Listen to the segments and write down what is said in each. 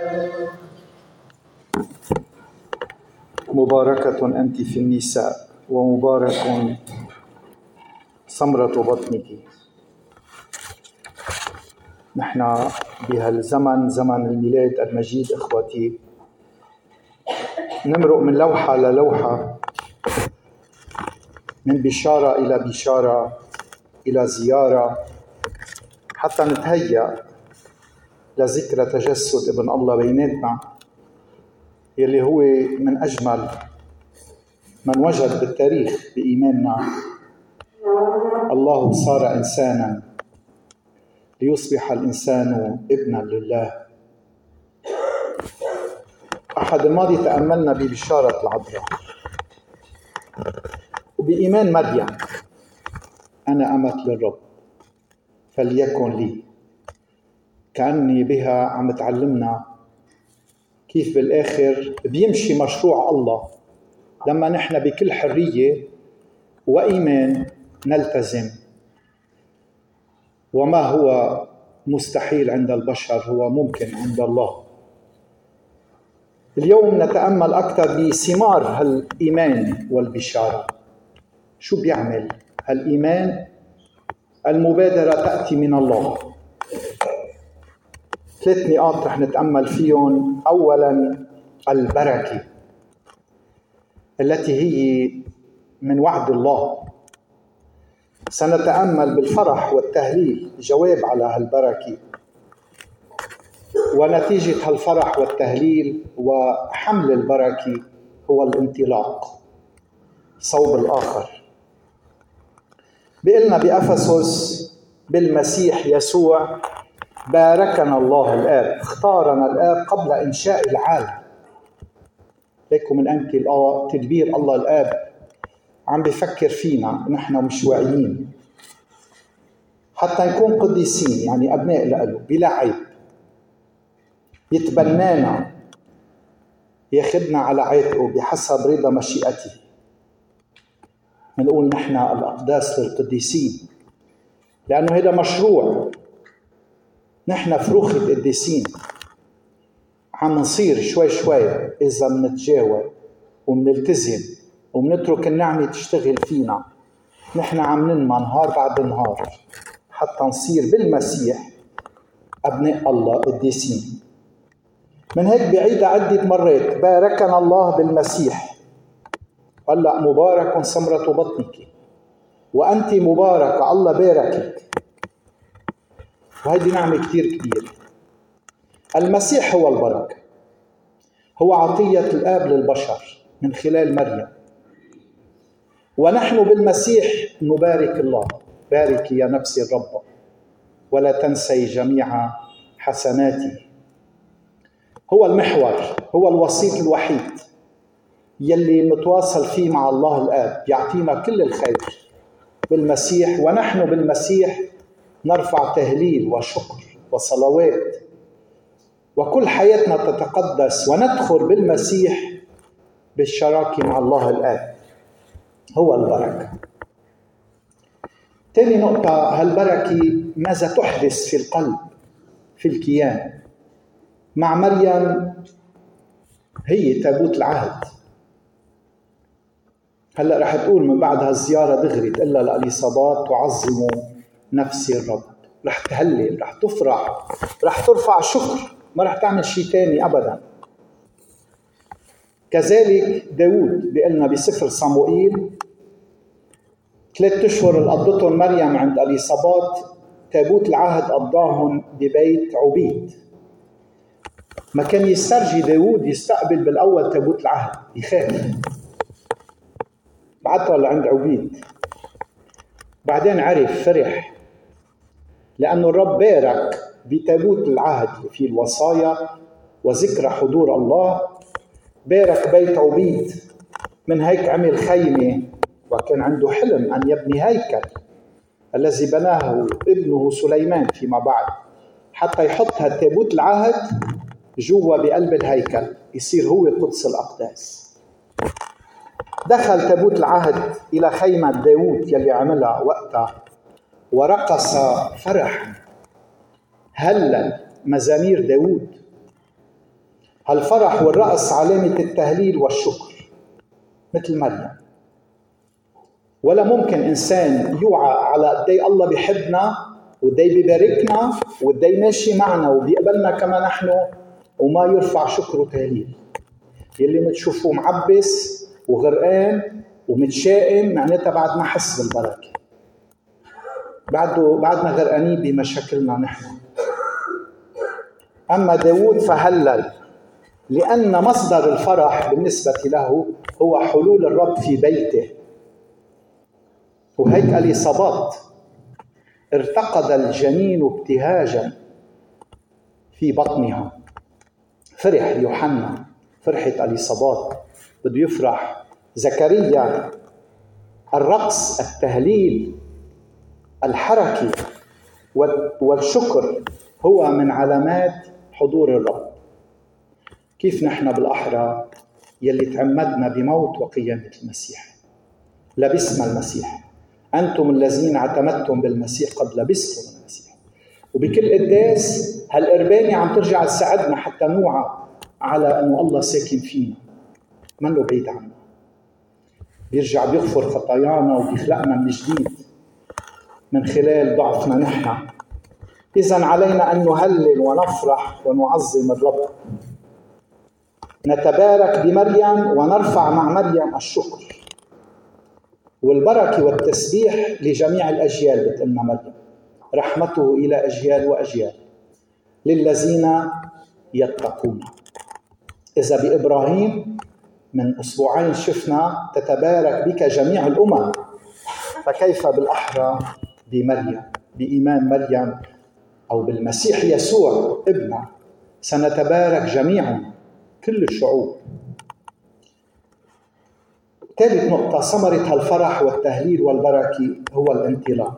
مباركة أنت في النساء ومبارك ثمرة بطنك. نحن بهالزمن زمن الميلاد المجيد إخوتي نمرق من لوحة للوحة، من بشارة إلى بشارة إلى زيارة، حتى نتهيأ لذكرى تجسد ابن الله بيناتنا، يلي هو من أجمل من وجد بالتاريخ بإيماننا. الله صار إنسانا ليصبح الإنسان ابنا لله. أحد الماضي تأملنا ببشارة العذراء وبإيمان مريم: أنا أمة للرب فليكن لي. كأني بها عم تعلمنا كيف بالآخر بيمشي مشروع الله لما نحن بكل حرية وإيمان نلتزم، وما هو مستحيل عند البشر هو ممكن عند الله. اليوم نتأمل أكثر بثمار هالإيمان والبشارة. شو بيعمل هالإيمان؟ المبادرة تأتي من الله. 3 نقاط رح نتأمل فيهم. أولاً البركة التي هي من وعد الله. سنتأمل بالفرح والتهليل جواب على هالبركة، ونتيجة هالفرح والتهليل وحمل البركة هو الانطلاق صوب الآخر. بقلنا بأفسس بالمسيح يسوع باركنا الله الآب، اختارنا الآب قبل إنشاء العالم. لكم من أنت تدبير الله الآب عم بفكر فينا نحن مش واعيين حتى نكون قديسين، يعني أبناء له بلا عيب. يتبنانا، ياخدنا على عاتقه بحسب رضا مشيئته. منقول نحن الأقداس للقديسين لأنه هذا مشروع. نحن فروخة قديسين، عم نصير شوي شوي إذا منتجاوب ومنلتزم ومنترك النعمة تشتغل فينا. نحن عم ننمى نهار بعد نهار حتى نصير بالمسيح أبناء الله قديسين. من هيك بعيدة عدة مرات باركنا الله بالمسيح. هلأ مبارك ثمرة بطنك وأنت مباركة، الله باركك. وهذه نعمة كتير كبيرة. المسيح هو البركة، هو عطية الآب للبشر من خلال مريم، ونحن بالمسيح نبارك الله. بارك يا نفسي الرب ولا تنسي جميع حسناتي. هو المحور، هو الوسيط الوحيد يلي نتواصل فيه مع الله الآب، يعطينا كل الخير بالمسيح. ونحن بالمسيح نرفع تهليل وشكر وصلوات، وكل حياتنا تتقدس وندخل بالمسيح بالشراكة مع الله الآب. هو البركة. تاني نقطة، هالبركة ماذا تحدث في القلب في الكيان. مع مريم هي تابوت العهد. هلأ رح تقول من بعد هالزيارة دغري تقول لها لإليصابات: تعظموا نفسي الرب. رح تهلل، رح تفرح، رح ترفع شكر، ما رح تعمل شيء تاني أبدا. كذلك داود بيقلنا بسفر صموئيل 3 أشهر اللي قضتهم مريم عند إليصابات تابوت العهد قضاهم ببيت عبيد. ما كان يسترجي داود يستقبل بالأول تابوت العهد، يخاف، بعتها لعند عبيد. بعدين عرف، فرح، لأنه الرب بارك بتابوت العهد في الوصايا وذكر حضور الله. بارك بيت عبيد، من هيك عمل خيمة، وكان عنده حلم أن يبني هيكل الذي بناه ابنه سليمان فيما بعد، حتى يحط هالتابوت العهد جوا بقلب الهيكل يصير هو قدس الأقداس. دخل تابوت العهد إلى خيمة داود يلي عملها وقتها، ورقص فرحا، هلل مزامير داود. هالفرح والرقص علامة التهليل والشكر مثل مريم. ولا ممكن إنسان يوعى على قدي الله بيحبنا وقدي بيباركنا وقدي ماشي معنا وبيقبلنا كما نحن وما يرفع شكر وتهليل. يلي متشوفوه معبس وغرقان ومتشائم معناتها بعد ما حس بالبركة، بعدنا غرقانين بمشاكلنا نحن. أما داود فهلل لأن مصدر الفرح بالنسبة له هو حلول الرب في بيته. وهيك اليصابات ارتقد الجنين ابتهاجا في بطنها. فرح يوحنا، فرحت اليصابات، بده يفرح زكريا. الرقص، التهليل، الحركة والشكر هو من علامات حضور الرب. كيف نحن بالأحرى يلي تعمدنا بموت وقيامة المسيح، لبسنا المسيح. أنتم الذين اعتمدتم بالمسيح قد لبستم المسيح. وبكل قداس هالقربانة عم ترجع تساعدنا حتى نوعى على أنه الله ساكن فينا، منه بعيد عنا، بيرجع بيغفر خطايانا وبيخلقنا من جديد من خلال ضعفنا نحن. إذن علينا أن نهلل ونفرح ونعظم الرب، نتبارك بمريم ونرفع مع مريم الشكر والبركة والتسبيح لجميع الأجيال. بتقلنا مريم رحمته إلى أجيال وأجيال للذين يتقون. إذا بإبراهيم من أسبوعين شفنا تتبارك بك جميع الأمم، فكيف بالأحرى بمريم، بإيمان مريم أو بالمسيح يسوع ابنه سنتبارك جميعا كل الشعوب. ثالث نقطة، ثمرة الفرح والتهليل والبركة هو الانطلاق.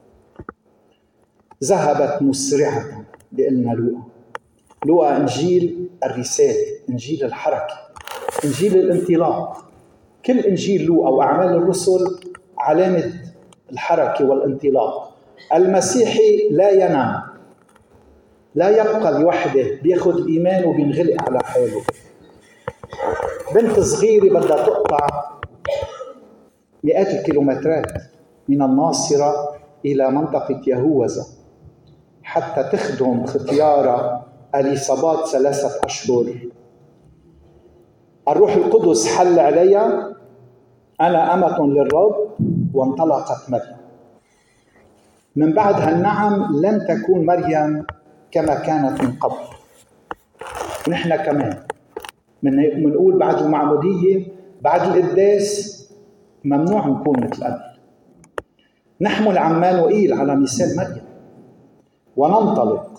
ذهبت مسرعة بقلنا لوقا إنجيل الرسالة، إنجيل الحركة، إنجيل الانطلاق. كل إنجيل لوقا وأعمال الرسل علامة الحركة والانطلاق. المسيحي لا ينام، لا يبقى لوحده بياخد الإيمان وبينغلق على حاله. بنت صغيرة بدها تقطع مئات الكيلومترات من الناصرة إلى منطقة يهوذا حتى تخدم ختيارة اليصابات 3 أشهر. الروح القدس حل عليها، أنا أمة للرب، وانطلقت مريم. من بعد هالنعم لن تكون مريم كما كانت من قبل. نحن كمان منقول بعد المعمودية، بعد القداس ممنوع نكون مثل قبل. نحمل عمانوئيل على مثال مريم وننطلق.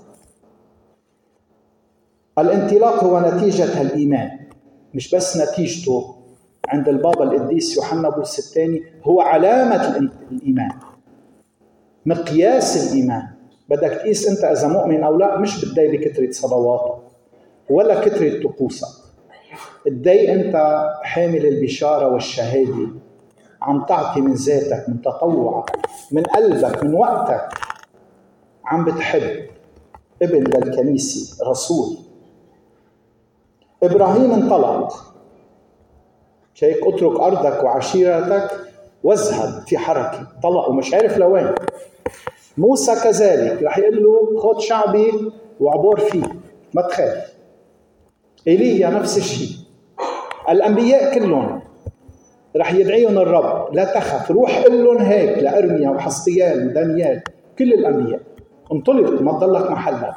الانطلاق هو نتيجة الإيمان، مش بس نتيجته. عند البابا القديس يوحنا بولس الثاني هو علامة الإيمان، مقياس الإيمان. بدك تقيس أنت إذا مؤمن أو لا مش بدي بكثرة صلواتك ولا كثرة طقوسك، بدي أنت حامل البشارة والشهادة، عم تعطي من ذاتك، من تطوعك، من قلبك، من وقتك، عم بتحب، ابن للكنيسة، رسول. إبراهيم انطلق، شايك اترك أرضك وعشيرتك واذهب في حركة، طلق ومش عارف لوين. موسى كذلك رح يقول له خد شعبي وعبور فيه، ما تخاف. إيليا نفس الشيء. الأنبياء كلهم رح يدعيهم الرب لا تخف، روح قل لهم هيك لأرميا وحسقيال ودانيال، كل الأنبياء انطلق ما تضلك محلك.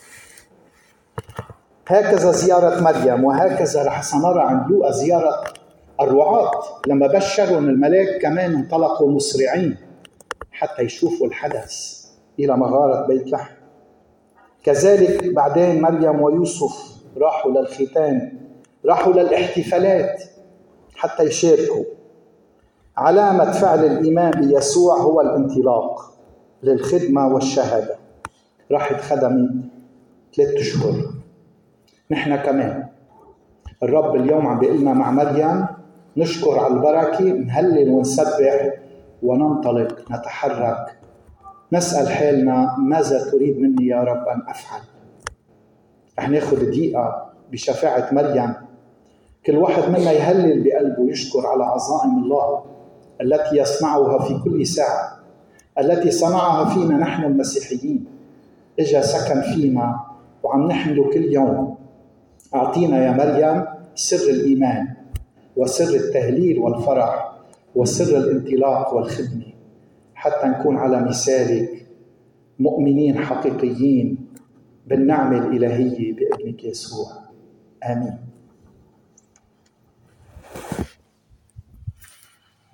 هكذا زيارة مريم، وهكذا رح سنرى عند لوقا زيارة الرعاة لما بشرهم الملاك كمان انطلقوا مسرعين حتى يشوفوا الحدث إلى مغارة بيت لحم. كذلك بعدين مريم ويوسف راحوا للختان، راحوا للاحتفالات حتى يشاركوا. علامة فعل الإيمان بيسوع هو الانطلاق للخدمة والشهادة. راحت خدمت 3 أشهر. نحن كمان الرب اليوم عم بيقلنا مع مريم نشكر على البركة، نهلل ونسبح وننطلق نتحرك، نسأل حالنا ماذا تريد مني يا رب أن أفعل. رح ناخد دقيقة بشفاعة مريم. كل واحد منا يهلل بقلبه ويشكر على عظائم الله التي يصنعها في كل ساعة، التي صنعها فينا نحن المسيحيين. إجا سكن فينا وعم نحمله كل يوم. أعطينا يا مريم سر الإيمان وسر التهليل والفرح وسر الانطلاق والخدمة، حتى نكون على مثالك مؤمنين حقيقيين بالنعمة الإلهية بابنك يسوع. آمين.